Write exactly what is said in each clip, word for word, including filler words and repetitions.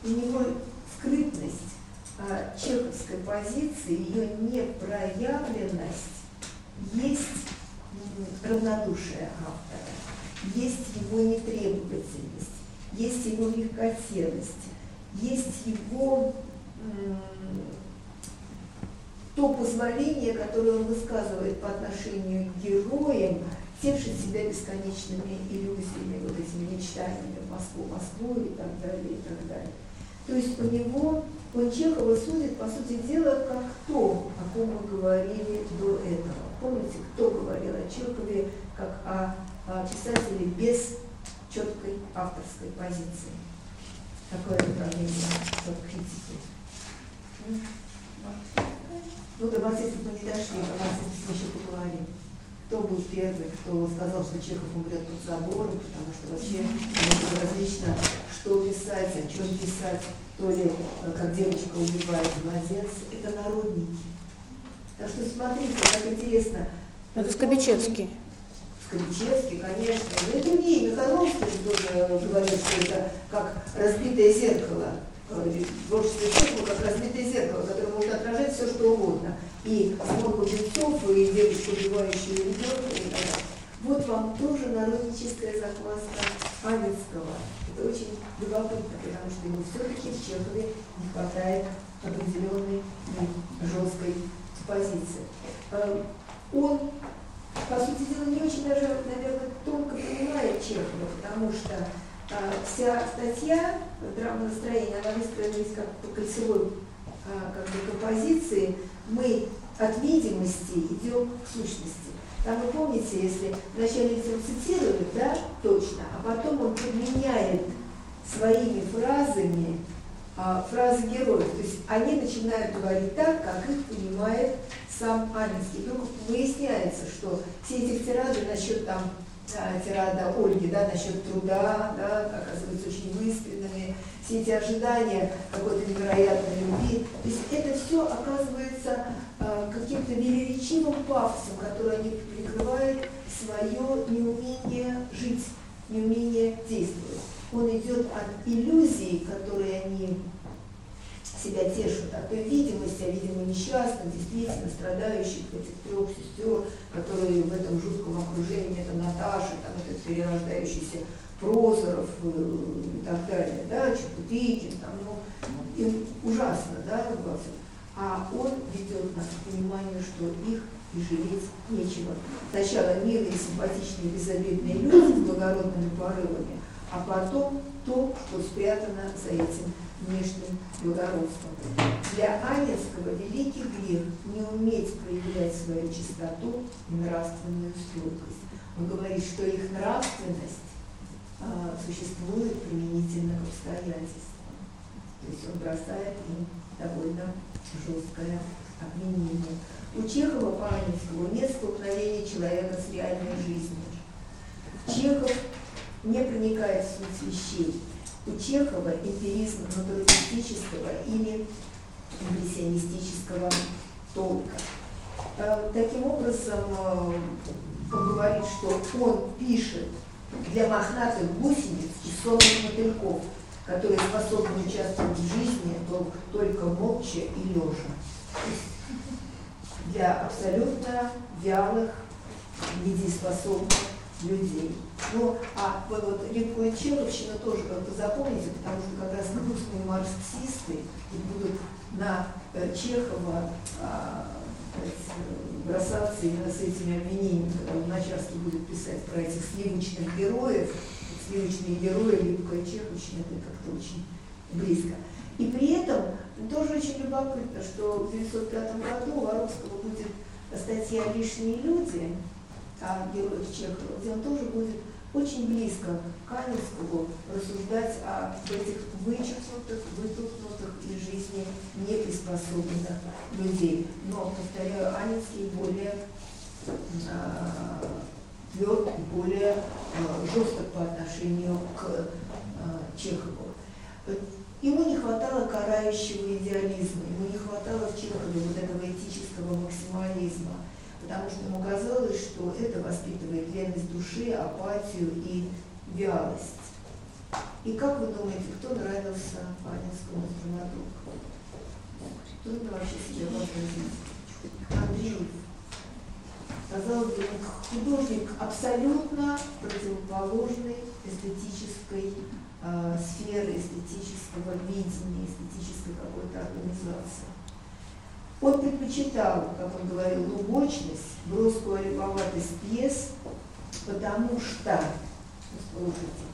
у него скрытность а, чеховской позиции, ее непроявленность, есть равнодушие автора, есть его нетребовательность, есть его мягкотелость, есть его м, то позволение, которое он высказывает по отношению к героям, тешит себя бесконечными иллюзиями, вот этими мечтаниями в Москву, Москву и так далее, и так далее. То есть у него, он Чехова судит, по сути дела, как то, о ком мы говорили до этого. Помните, кто говорил о Чехове как о, о писателе без четкой авторской позиции? Такое направление критики. Ну, до марксистов мы не дошли, до марксистов мы еще поговорим. Кто был первый, кто сказал, что Чехов умрет под забором, потому что вообще различно, что писать, о чем писать, то ли как девочка убивает младенца, это народники. Так что смотрите, как интересно. Это Скобичевский. Скобичевский, конечно. Ну и другие, Михайловский тоже говорит, что это как разбитое зеркало. Творчество Чехова как разбитое зеркало, которое может отражать все, что угодно. И Симон Кузнецов, и девочку, убивающую ребенка, и так далее. Вот вам тоже народническая закваска Анинского. Это очень любопытно, потому что ему все-таки в Чехове не хватает определенной жесткой позиции. Он, по сути дела, не очень даже, наверное, тонко понимает Чехова, потому что а, вся статья «Драма настроения», она выстроилась как по кольцевой а, как бы, композиции. Мы от видимости идем к сущности. Там вы помните, если вначале он цитирует, да, точно, а потом он подменяет своими фразами а, фразы героев. То есть они начинают говорить так, как их понимает сам Анинский. Вдруг выясняется, что все эти тирады насчет там, а, тирада Ольги, да, насчет труда, да, оказываются очень выспренными, все эти ожидания какой-то невероятной любви. То есть это все оказывается а, каким-то велеречивым пафосом, который они прикрывают свое неумение жить, неумение действовать. Он идет от иллюзий, которые они себя тешат, от той видимости, а видимо несчастных, действительно страдающих этих трех сестер, которые в этом жутком окружении, это Наташа, там этот перерождающийся Прозоров и так далее, да, Чепутыкин, там, ну, им ужасно, да, во всем. А он ведет нас к пониманию, что их и жалеть нечего. Сначала милые, симпатичные, безобидные люди с благородными порывами, а потом то, что спрятано за этим внешним благородством. Для Анинского великий грех не уметь проявлять свою чистоту и нравственную стойкость. Он говорит, что их нравственность а, существует применительно к обстоятельствам. То есть он бросает им довольно жесткое обвинение. У Чехова по Анинскому нет столкновения человека с реальной жизнью. Чехов не проникает в суть вещей. У Чехова эмпиризм натуралистического или импрессионистического толка. Таким образом, он говорит, что он пишет для мохнатых гусениц и сонных мотыльков, которые способны участвовать в жизни только молча и лежа. Для абсолютно вялых, недееспособных людей. Ну, а вот, вот редкую Чеховщину тоже как-то запомните, потому что как раз грустные марксисты будут на э, Чехова а, бросаться именно с этими обвинениями, когда он начальство будет писать про этих сливочных героев. Сливочные герои, редкая Чеховщина, это как-то очень близко. И при этом тоже очень любопытно, что в тысяча девятьсот пятом году у Воровского будет статья «Лишние люди» о героях Чехова, где он тоже будет очень близко к Анинскому рассуждать об этих вычеркнутых, вытолкнутых из жизни неприспособленных людей. Но, повторяю, Анинский более а, тверд и более а, жесток по отношению к а, Чехову. Ему не хватало карающего идеализма, ему не хватало в Чехове вот этого этического максимализма, потому что ему казалось, что это воспитывает ленность души, апатию и вялость. И как вы думаете, кто нравился Анинскому драматургу? Трудно вообще себе вообразить. Андреев. Казалось бы, художник абсолютно противоположной эстетической э, сферы, эстетического видения, эстетической какой-то организации. Он предпочитал, как он говорил, глубочность, броскую олиповатость пьес, потому что, слушайте,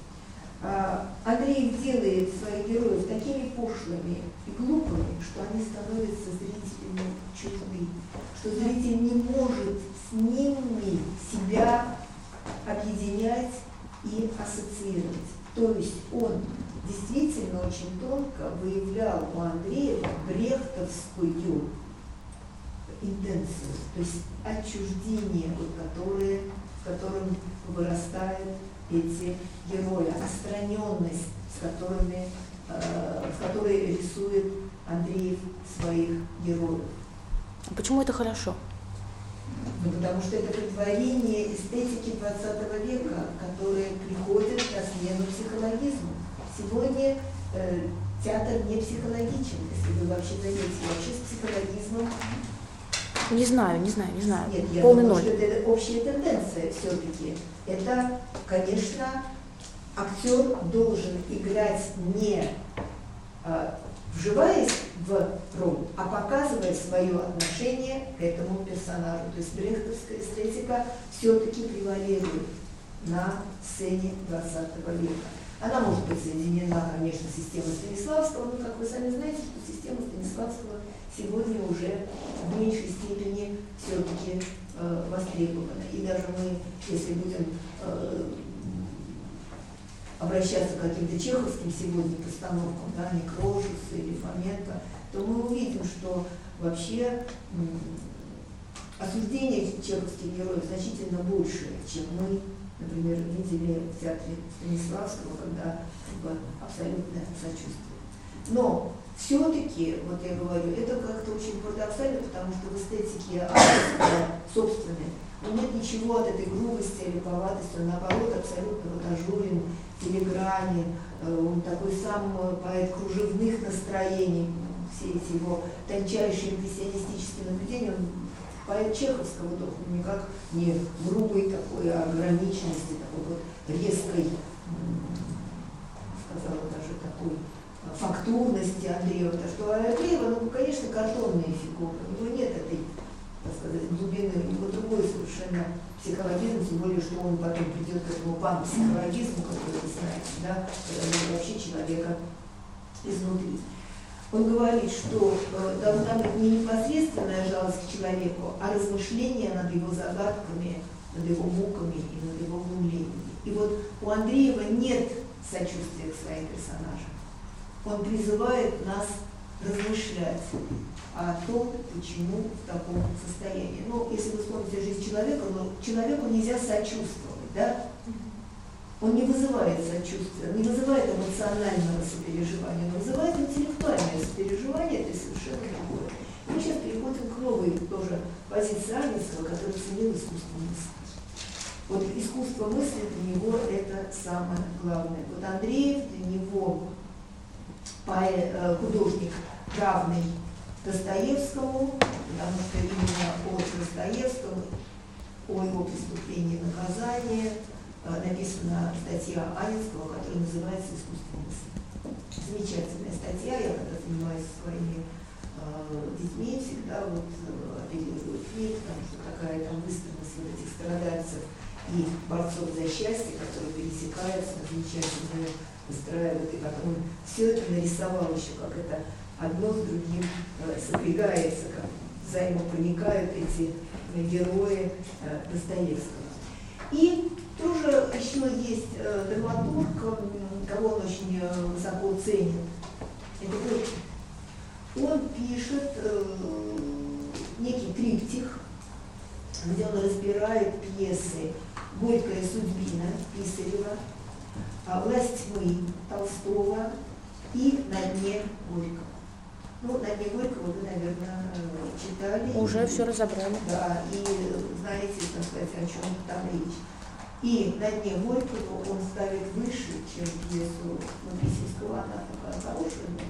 Андреев делает своих героев такими пошлыми и глупыми, что они становятся зрителю чужды, что зритель не может с ними себя объединять и ассоциировать. То есть он действительно очень тонко выявлял у Андреева брехтовскую интенцию, то есть отчуждение, вот, которое, в котором вырастают эти герои, отстраненность, с, которыми, э, с которой рисует Андреев своих героев. А почему это хорошо? Ну, потому что это претворение эстетики двадцатого века, которые приходят на смену психологизму. Сегодня э, театр не психологичен, если вы вообще заметите. Вообще с психологизмом... Не знаю, не знаю, не знаю. Нет, я Полный думаю, ноль. что это общая тенденция все-таки. Это, конечно, актер должен играть не э, вживаясь в роль, а показывая свое отношение к этому персонажу. То есть брехтовская эстетика все-таки превалирует на сцене двадцатого века. Она может быть соединена, конечно, с системой Станиславского, но, как вы сами знаете, что система Станиславского сегодня уже в меньшей степени все-таки э, востребована. И даже мы, если будем э, обращаться к каким-то чеховским сегодня постановкам, да, Некрожиса или Фоменко, то мы увидим, что вообще м, осуждение чеховских героев значительно больше, чем мы, например, видели в театре Станиславского, когда как бы, абсолютное сочувствие. Но все-таки, вот я говорю, это как-то очень парадоксально, потому что в эстетике авторства собственной но нет ничего от этой грубости или поватости, он наоборот абсолютно вот ажурен, филигранен, он такой сам поэт кружевных настроений, все эти его тончайшие импрессионистические наблюдения, он поэт чеховского духа, никак не грубой такой ограниченности, такой вот резкой, сказала даже такой фактурности Андреева, потому что у Андреева, ну, конечно, картонные фигуры, у него нет этой, так сказать, глубины, у него другой совершенно психологизм, тем более, что он потом придет к этому панпсихологизму, как вы знаете, да, когда он вообще человека изнутри. Он говорит, что э, должна быть не непосредственная жалость к человеку, а размышления над его загадками, над его муками и над его глумлениями. И вот у Андреева нет сочувствия к своим персонажам. Он призывает нас размышлять о том, почему в таком состоянии. Ну, если вы вспомните жизнь человека, ну, человеку нельзя сочувствовать, да? Он не вызывает сочувствия, не вызывает эмоционального сопереживания, он вызывает интеллектуальное сопереживание, это совершенно другое. И мы сейчас переходим к новой тоже позиции Анинского, который ценил искусство мысли. Вот искусство мысли для него это самое главное. Вот Андреев для него поэт, художник равный Достоевскому, потому что именно о Достоевском, о его преступлении и наказании написана статья Анинского, которая называется «Искусство мысли». Замечательная статья, я когда занимаюсь своими э, детьми, всегда вот апеллирую к ней, потому что такая там выставленность вот этих страдальцев и борцов за счастье, которые пересекаются, замечательно выстраивают, и потом все это нарисовал еще, как это одно с другим э, сопрягается, как взаимопроникают эти э, герои э, Достоевского. И тоже еще есть э, драматург, кого он очень э, высоко ценит. Это Горький. Он пишет э, некий триптих, где он разбирает пьесы «Горькая судьбина» Писарева, «Власть тьмы» Толстого и «На дне Горького». Ну, «На дне Горького» вы, наверное, читали. Уже и, все разобрали. Да, и знаете, так сказать, о чем там речь. И на дне Горького он ставит выше, чем пьесу Монтесинского. Она такая хорошая, но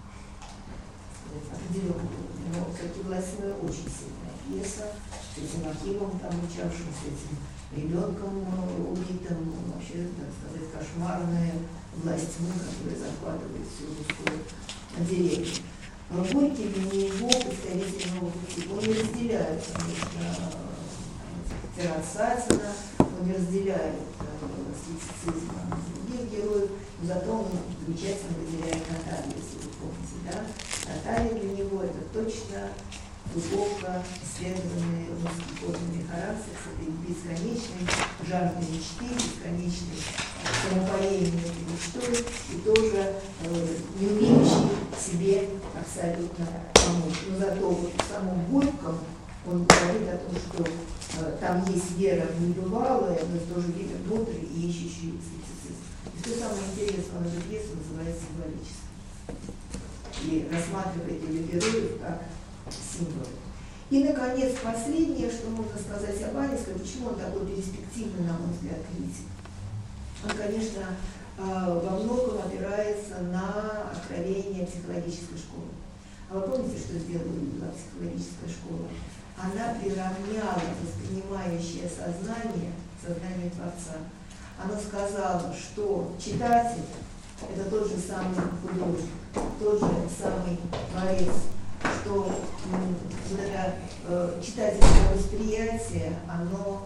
определенного уровня. Но все-таки «Властная» очень сильная пьеса с этим Акимом, там учавшим, с этим ребенком убитым, вообще, так сказать, кошмарная власть тьмы, которая захватывает всю русскую деревню. Горький для него представитель нового типа, он не разделяет, конечно, тиран Сатина, он не разделяет скептицизм других героев, но зато он замечательно выделяет Наталью, если вы помните, да? Наталья для него это точно глубоко исследованный русский подлинный характер с этой бесконечной жаждой мечты, бесконечной самопарением этой мечтой и тоже э, не умеющий себе абсолютно помочь. Но зато вот в самом Горьком он говорит о том, что э, там есть вера в небывалое, но тоже вера внутрь и ищущий скептицизм. И что самое интересное, он эту пьесу называет символической. И рассматривает ее героев как символы. И, наконец, последнее, что можно сказать об Анинском, почему он такой перспективный, на мой взгляд, критик. Он, конечно, во многом опирается на откровение психологической школы. А вы помните, что сделала психологическая школа? Она приравняла воспринимающее сознание к сознанию Творца. Она сказала, что читатель – это тот же самый художник, тот же самый творец, что вот это э, читательское восприятие, оно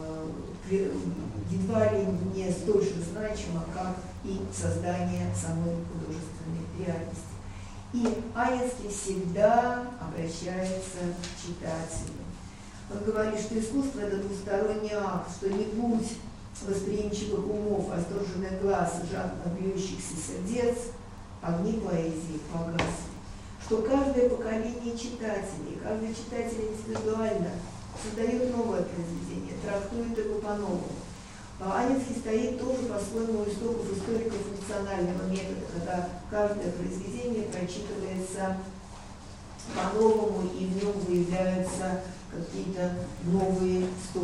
э, едва ли не столь же значимо, как и создание самой художественной реальности. И Анинский всегда обращается к читателю. Он говорит, что искусство – это двусторонний акт, что не путь восприимчивых умов, восторженных глаз, жадно бьющихся сердец, огни поэзии погасли. Что каждое поколение читателей, каждый читатель индивидуально создает новое произведение, трактует его по-новому. Анинский стоит тоже по-своему у истоков историко-функционального метода, когда каждое произведение прочитывается по-новому, и в нем выявляются какие-то новые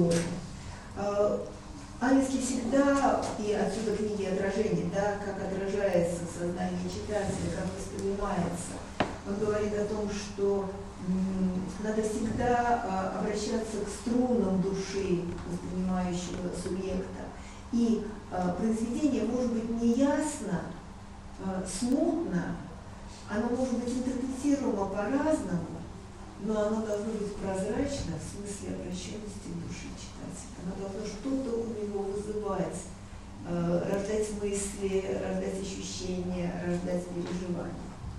стороны. Анинский всегда, и отсюда книги отражения, да, как отражается сознание читателя, как воспринимается. Он говорит о том, что м, надо всегда а, обращаться к струнам души воспринимающего субъекта. И а, произведение может быть неясно, а, смутно, оно может быть интерпретируемо по-разному, но оно должно быть прозрачно в смысле обращенности души читателя. Оно должно что-то у него вызывать, а, рождать мысли, рождать ощущения, рождать переживания.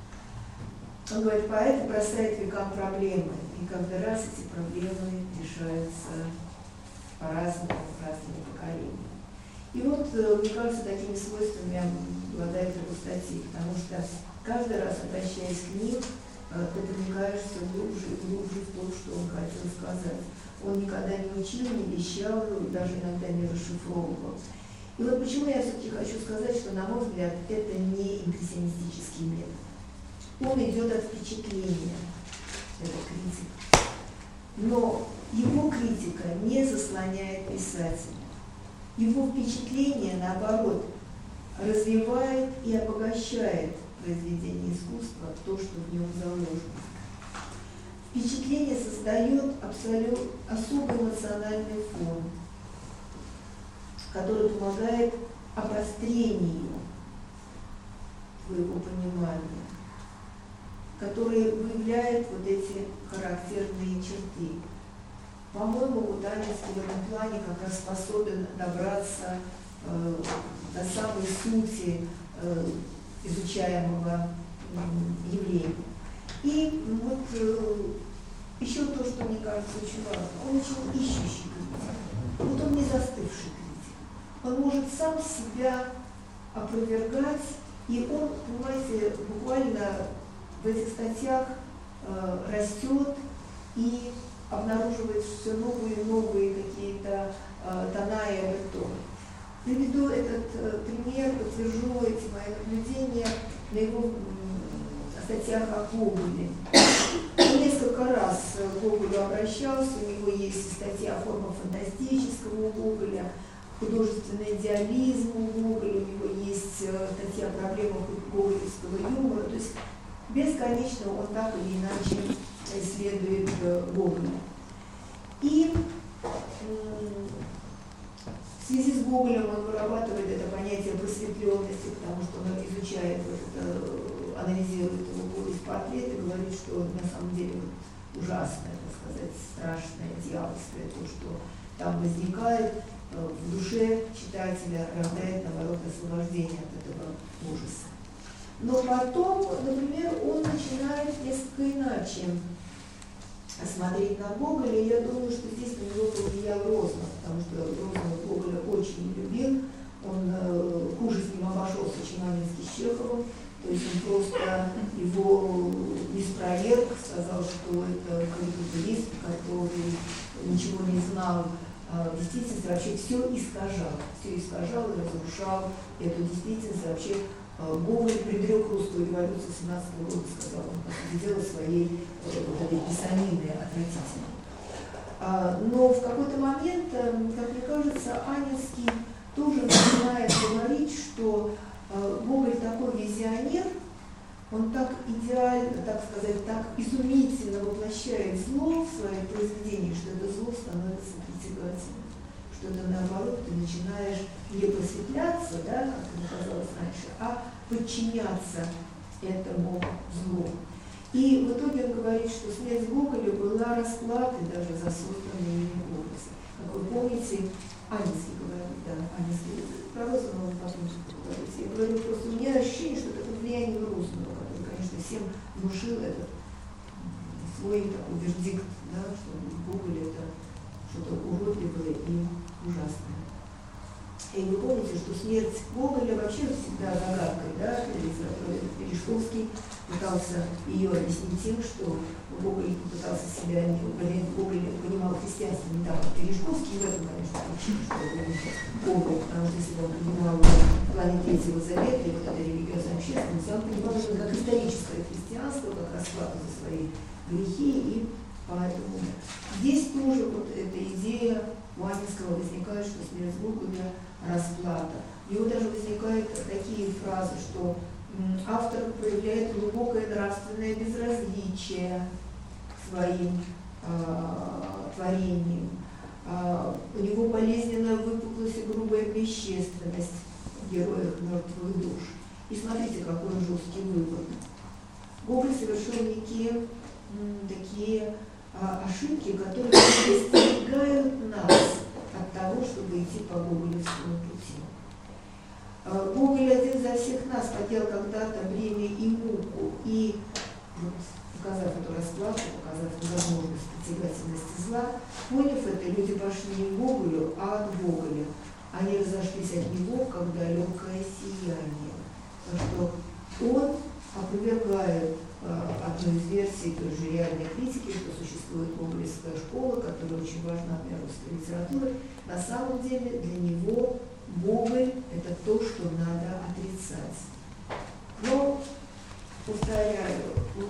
Он говорит, поэт бросает векам проблемы, и каждый раз эти проблемы решаются по-разному, разными поколениями. И вот, мне кажется, такими свойствами обладает его статьи, потому что каждый раз, обращаясь к ним, ты проникаешь все глубже и глубже в то, что он хотел сказать. Он никогда не учил, не вещал, даже иногда не расшифровывал. И вот почему я все-таки хочу сказать, что, на мой взгляд, это не импрессионистический метод. Он идет от впечатления, это критик. Но его критика не заслоняет писателя. Его впечатление, наоборот, развивает и обогащает произведение искусства, то, что в нем заложено. Впечатление создает абсолютно особый эмоциональный фон, который помогает обострению твоего понимания, который выявляет вот эти характерные черты. По-моему, вот Анинский в этом плане как раз способен добраться э, до самой сути э, изучаемого э, явления. И вот э, еще то, что мне кажется очень важно, он очень ищущий критик. Вот он не застывший критик. Он может сам себя опровергать, и он, понимаете, буквально в этих статьях э, растет и обнаруживает все новые и новые какие-то э, тона и обертоны. Приведу этот э, пример, подтвержу эти мои наблюдения на его э, статьях о Гоголе. Он несколько раз к Гоголю обращался, у него есть статья о формах фантастического у Гоголя, художественный идеализм у Гоголя, у него есть статья о проблемах гоголевского юмора, то есть бесконечно он так или иначе исследует Гоголя. И в связи с Гоголем он вырабатывает это понятие просветленности, потому что он изучает, вот это, анализирует его повесть «Портрет» и говорит, что на самом деле ужасное, так сказать, страшное, дьявольское, то, что там возникает в душе читателя, рождает, наоборот, освобождение от этого ужаса. Но потом, например, он начинает несколько иначе смотреть на Гоголя. Я думаю, что здесь на него повлиял Рознов, потому что Рознов Гоголя очень не любил. Он э, хуже с ним обошелся, чем Анинский с Чеховым. То есть он просто его не спроверг, сказал, что это карикатурист, который ничего не знал. В действительности вообще все искажал, все искажал и разрушал эту действительность. Вообще Гоголь предрек русскую революцию семнадцатого года, сказал он, по сути дела, своей вот этой писанины отвратительной. Но в какой-то момент, как мне кажется, Анинский тоже начинает говорить, что Гоголь такой визионер, он так идеально, так сказать, так изумительно воплощает зло в своих произведениях, что это зло становится притягательным, что это наоборот, ты начинаешь не просветляться, да, как это казалось раньше, а подчиняться этому злу. И в итоге он говорит, что смерть Гоголя была расплатой даже за созданные ими образы. Как вы помните, Анинский говорит, да, Анинский, про Розанова он потом говорит. Я говорю, просто у меня ощущение, что это влияние Розанова, который, конечно, всем внушил этот свой такой вердикт, да, что Гоголь это что-то уродливое и ужасное. И вы помните, что смерть Гоголя вообще всегда загадкой, да, Бережковский пытался ее объяснить тем, что Гоголь пытался себя, Гоголь понимал христианство не так, как Бережковский, в этом, конечно, причина, что Гоголь, потому что если он понимал в плане Третьего Завета, и вот это религиозная общественность, он понимал это как историческое христианство, как расплату за свои грехи, и поэтому здесь тоже вот эта идея у Анинского возникает, что смерть Гоголя расплата. У него даже возникают такие фразы, что автор проявляет глубокое нравственное безразличие к своим э, творениям. Э, у него болезненная выпуклость и грубая бесчувственность в героях мертвых душ. И смотрите, какой жесткий вывод. Гоголь совершил некие м, такие а, ошибки, которые остерегают нас от того, чтобы идти по гоголевскому пути. Гоголь один за всех нас поделал когда-то бремя и муку, и вот, показав эту расплату, показав невозможность притягательности зла, поняв это, люди пошли не к Гоголю, а от Гоголя. Они разошлись от него, когда легкое сияние. Потому что он опровергает одну из версий той же реальной критики, что существует гоголевская школа, которая очень важна для русской литературы. На самом деле для него Гоголь – это то, что надо отрицать. Но, повторяю,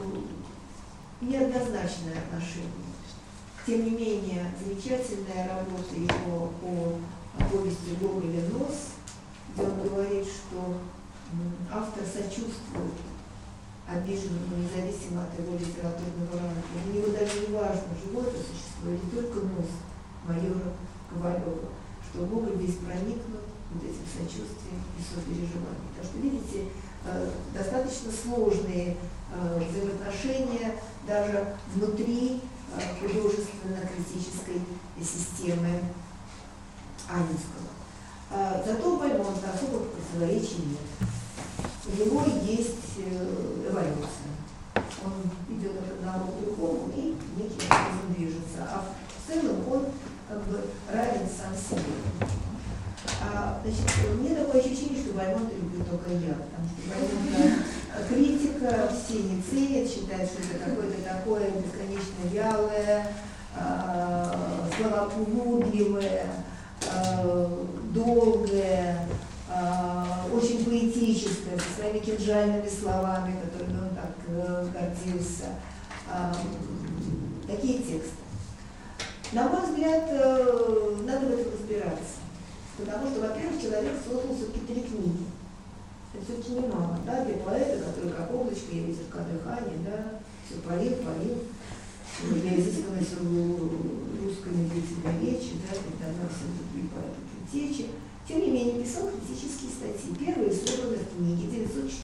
неоднозначное отношение. Тем не менее, замечательная работа его по повести Гоголя «Нос», где он говорит, что автор сочувствует обиженному, независимо от его литературного ранга. Для него даже не важно, живое это существо или только нос майора Ковалева, что Гоголь весь проникнут вот этим сочувствием и сопереживанием. Потому что, видите, достаточно сложные взаимоотношения даже внутри художественно-критической системы Анинского. Зато у Бальмонта особых противоречий нет. У него есть эволюция. Он идет от одного к другому и неким образом движется. А в целом он как бы равен сам себе. А, значит, мне такое ощущение, что Бальмонта люблю только я, потому что Бальмонта критика все не ценят, считают, что это какое-то такое бесконечно вялое, а, словоблудливое, а, долгое, а, очень поэтическое, со своими кинжальными словами, которыми он так э, гордился. А, такие тексты. На мой взгляд, э, надо в этом разбираться. Потому что, во-первых, человек создал все-таки три книги. Это все-таки немало, да, для поэта, который как облачко явится в дыхание, да, все полил, полил. Для изысканности русской библиотеки, да, тогда все другие поэты предтечи. Тем не менее, писал критические статьи. Первые собраны в книге девятьсот